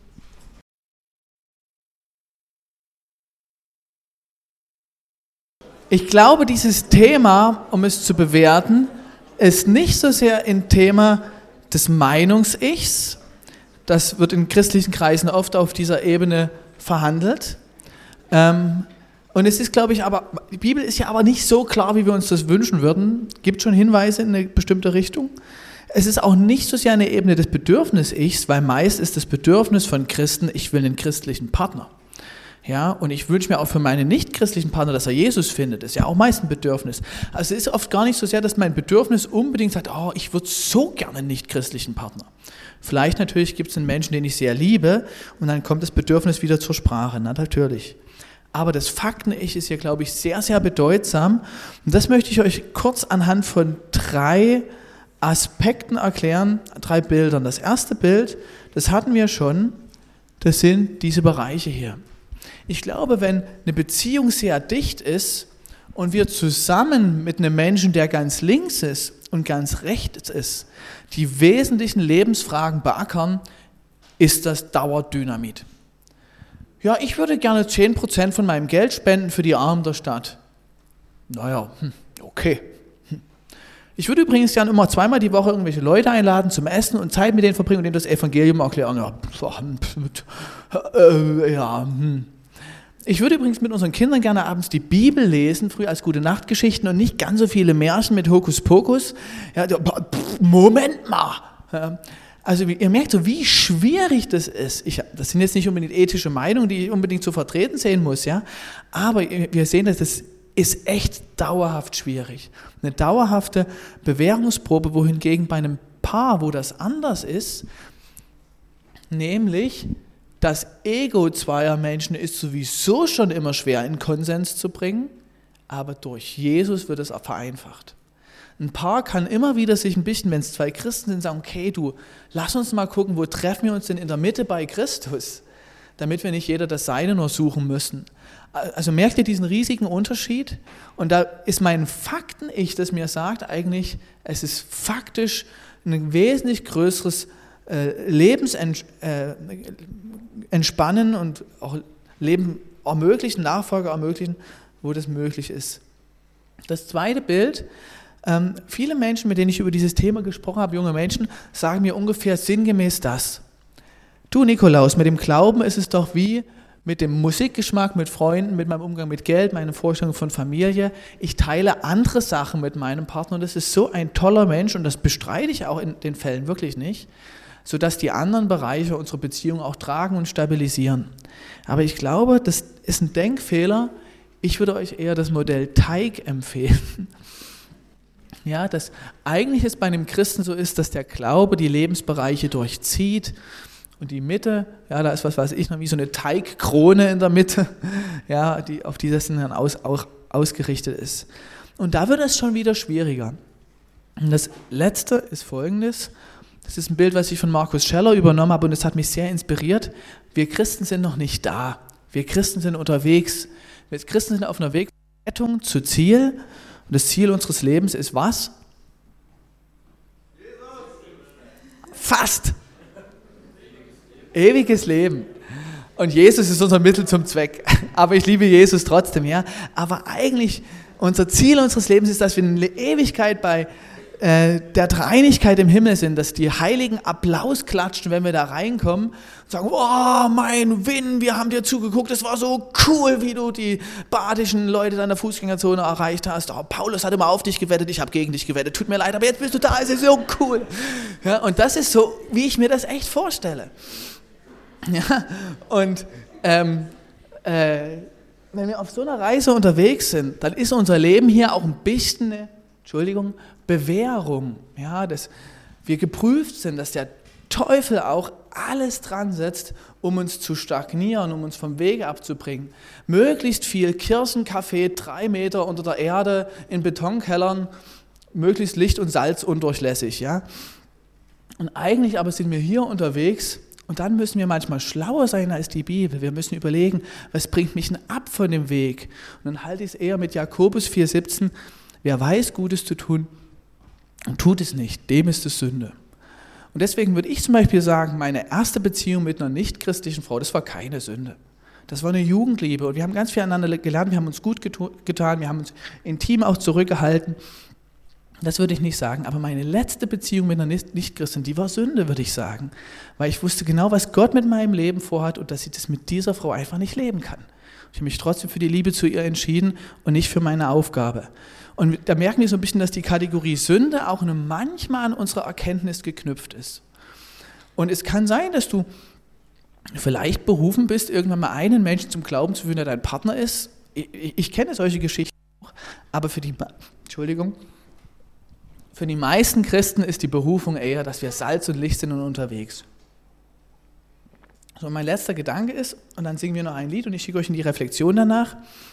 Ich glaube, dieses Thema, um es zu bewerten, ist nicht so sehr ein Thema des Meinungs-Ichs. Das wird in christlichen Kreisen oft auf dieser Ebene verhandelt. Und es ist, glaube ich, aber die Bibel ist ja aber nicht so klar, wie wir uns das wünschen würden. Gibt schon Hinweise in eine bestimmte Richtung. Es ist auch nicht so sehr eine Ebene des Bedürfnis-Ichs, weil meist ist das Bedürfnis von Christen, ich will einen christlichen Partner. Ja, und ich wünsche mir auch für meinen nicht-christlichen Partner, dass er Jesus findet. Das ist ja auch meist ein Bedürfnis. Also es ist oft gar nicht so sehr, dass mein Bedürfnis unbedingt sagt, oh, ich würde so gerne einen nicht-christlichen Partner. Vielleicht natürlich gibt es einen Menschen, den ich sehr liebe und dann kommt das Bedürfnis wieder zur Sprache. Na, natürlich. Aber das Fakten-Ich ist hier, glaube ich, sehr, sehr bedeutsam. Und das möchte ich euch kurz anhand von 3 Aspekten erklären, 3 Bildern. Das erste Bild, das hatten wir schon, das sind diese Bereiche hier. Ich glaube, wenn eine Beziehung sehr dicht ist und wir zusammen mit einem Menschen, der ganz links ist und ganz rechts ist, die wesentlichen Lebensfragen beackern, ist das Dauerdynamit. Ja, ich würde gerne 10% von meinem Geld spenden für die Armen der Stadt. Naja, okay. Ich würde übrigens gerne immer 2-mal die Woche irgendwelche Leute einladen zum Essen und Zeit mit denen verbringen und denen das Evangelium erklären. Ich würde übrigens mit unseren Kindern gerne abends die Bibel lesen, früh als Gute-Nacht-Geschichten und nicht ganz so viele Märchen mit Hokuspokus. Ja, Moment mal. Also ihr merkt so, wie schwierig das ist. Das sind jetzt nicht unbedingt ethische Meinungen, die ich unbedingt zu vertreten sehen muss, ja. Aber wir sehen, dass das ist echt dauerhaft schwierig. Eine dauerhafte Bewährungsprobe, wohingegen bei einem Paar, wo das anders ist, nämlich das Ego zweier Menschen ist sowieso schon immer schwer in Konsens zu bringen, aber durch Jesus wird es auch vereinfacht. Ein Paar kann immer wieder sich ein bisschen, wenn es 2 Christen sind, sagen, okay, du, lass uns mal gucken, wo treffen wir uns denn in der Mitte bei Christus, damit wir nicht jeder das Seine nur suchen müssen. Also merkt ihr diesen riesigen Unterschied? Und da ist mein Fakten-Ich, das mir sagt eigentlich, es ist faktisch ein wesentlich größeres Lebensentspannen und auch Leben ermöglichen, Nachfolge ermöglichen, wo das möglich ist. Das zweite Bild, viele Menschen, mit denen ich über dieses Thema gesprochen habe, junge Menschen, sagen mir ungefähr sinngemäß das. Du Nikolaus, mit dem Glauben ist es doch wie mit dem Musikgeschmack, mit Freunden, mit meinem Umgang mit Geld, meine Vorstellung von Familie. Ich teile andere Sachen mit meinem Partner und das ist so ein toller Mensch und das bestreite ich auch in den Fällen wirklich nicht, sodass die anderen Bereiche unserer Beziehung auch tragen und stabilisieren. Aber ich glaube, das ist ein Denkfehler. Ich würde euch eher das Modell Teig empfehlen. Ja, dass eigentlich es bei einem Christen so ist, dass der Glaube die Lebensbereiche durchzieht und die Mitte, ja, da ist was weiß ich noch wie so eine Teigkrone in der Mitte, ja, auf die das dann auch ausgerichtet ist. Und da wird es schon wieder schwieriger. Und das Letzte ist Folgendes, das ist ein Bild, was ich von Markus Scheller übernommen habe und es hat mich sehr inspiriert. Wir Christen sind noch nicht da. Wir Christen sind unterwegs. Wir Christen sind auf einer Weg von Rettung zu Ziel. Und das Ziel unseres Lebens ist was? Fast. Ewiges Leben. Und Jesus ist unser Mittel zum Zweck. Aber ich liebe Jesus trotzdem, ja. Aber eigentlich, unser Ziel unseres Lebens ist, dass wir in der Ewigkeit bei der Dreieinigkeit im Himmel sind, dass die Heiligen Applaus klatschen, wenn wir da reinkommen und sagen, oh, mein Win, wir haben dir zugeguckt, es war so cool, wie du die badischen Leute deiner Fußgängerzone erreicht hast. Oh, Paulus hat immer auf dich gewettet, ich habe gegen dich gewettet, tut mir leid, aber jetzt bist du da, es ist so cool. Ja, und das ist so, wie ich mir das echt vorstelle. Ja, und wenn wir auf so einer Reise unterwegs sind, dann ist unser Leben hier auch ein bisschen eine Bewährung, ja, dass wir geprüft sind, dass der Teufel auch alles dran setzt, um uns zu stagnieren, um uns vom Wege abzubringen. Möglichst viel Kirchenkaffee, 3 Meter unter der Erde, in Betonkellern, möglichst licht- und salzundurchlässig. Ja? Und eigentlich aber sind wir hier unterwegs und dann müssen wir manchmal schlauer sein als die Bibel. Wir müssen überlegen, was bringt mich denn ab von dem Weg? Und dann halte ich es eher mit Jakobus 4,17, wer weiß, Gutes zu tun und tut es nicht, dem ist es Sünde. Und deswegen würde ich zum Beispiel sagen, meine erste Beziehung mit einer nicht-christlichen Frau, das war keine Sünde. Das war eine Jugendliebe und wir haben ganz viel aneinander gelernt, wir haben uns gut getan, wir haben uns intim auch zurückgehalten. Das würde ich nicht sagen, aber meine letzte Beziehung mit einer Nicht-Christin, die war Sünde, würde ich sagen. Weil ich wusste genau, was Gott mit meinem Leben vorhat und dass ich das mit dieser Frau einfach nicht leben kann. Ich habe mich trotzdem für die Liebe zu ihr entschieden und nicht für meine Aufgabe. Und da merken wir so ein bisschen, dass die Kategorie Sünde auch manchmal an unsere Erkenntnis geknüpft ist. Und es kann sein, dass du vielleicht berufen bist, irgendwann mal einen Menschen zum Glauben zu führen, der dein Partner ist. Ich kenne solche Geschichten auch, aber für die meisten Christen ist die Berufung eher, dass wir Salz und Licht sind und unterwegs. So, mein letzter Gedanke ist, und dann singen wir noch ein Lied und ich schicke euch in die Reflexion danach.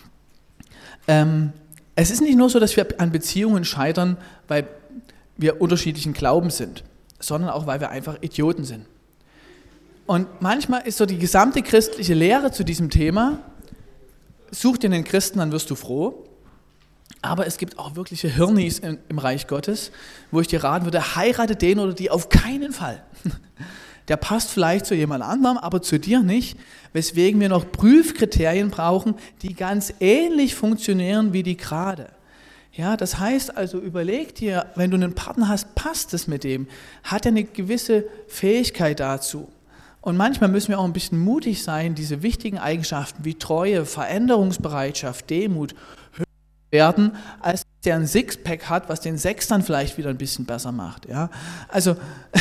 Es ist nicht nur so, dass wir an Beziehungen scheitern, weil wir unterschiedlichen Glaubens sind, sondern auch, weil wir einfach Idioten sind. Und manchmal ist so die gesamte christliche Lehre zu diesem Thema, such dir einen Christen, dann wirst du froh. Aber es gibt auch wirkliche Hirnis im Reich Gottes, wo ich dir raten würde, heirate den oder die auf keinen Fall. Der passt vielleicht zu jemand anderem, aber zu dir nicht, weswegen wir noch Prüfkriterien brauchen, die ganz ähnlich funktionieren wie die gerade. Ja, das heißt also, überleg dir, wenn du einen Partner hast, passt es mit dem? Hat er eine gewisse Fähigkeit dazu? Und manchmal müssen wir auch ein bisschen mutig sein, diese wichtigen Eigenschaften wie Treue, Veränderungsbereitschaft, Demut höher werden, als der ein Sixpack hat, was den Sex dann vielleicht wieder ein bisschen besser macht. Ja? Also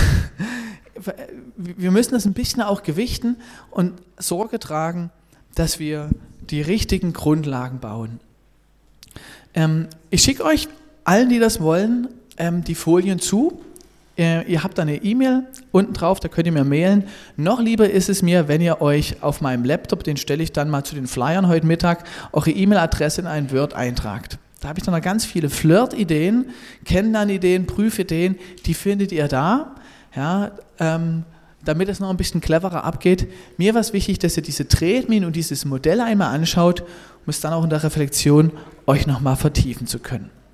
wir müssen das ein bisschen auch gewichten und Sorge tragen, dass wir die richtigen Grundlagen bauen. Ich schicke euch allen, die das wollen, die Folien zu. Ihr habt da eine E-Mail unten drauf, da könnt ihr mir mailen. Noch lieber ist es mir, wenn ihr euch auf meinem Laptop, den stelle ich dann mal zu den Flyern heute Mittag, eure E-Mail-Adresse in ein Word eintragt. Da habe ich dann noch ganz viele Flirt-Ideen, Kennenlern-Ideen, Prüfideen, die findet ihr da. Ja, damit es noch ein bisschen cleverer abgeht. Mir war es wichtig, dass ihr diese Tretmin und dieses Modell einmal anschaut, um es dann auch in der Reflexion euch nochmal vertiefen zu können.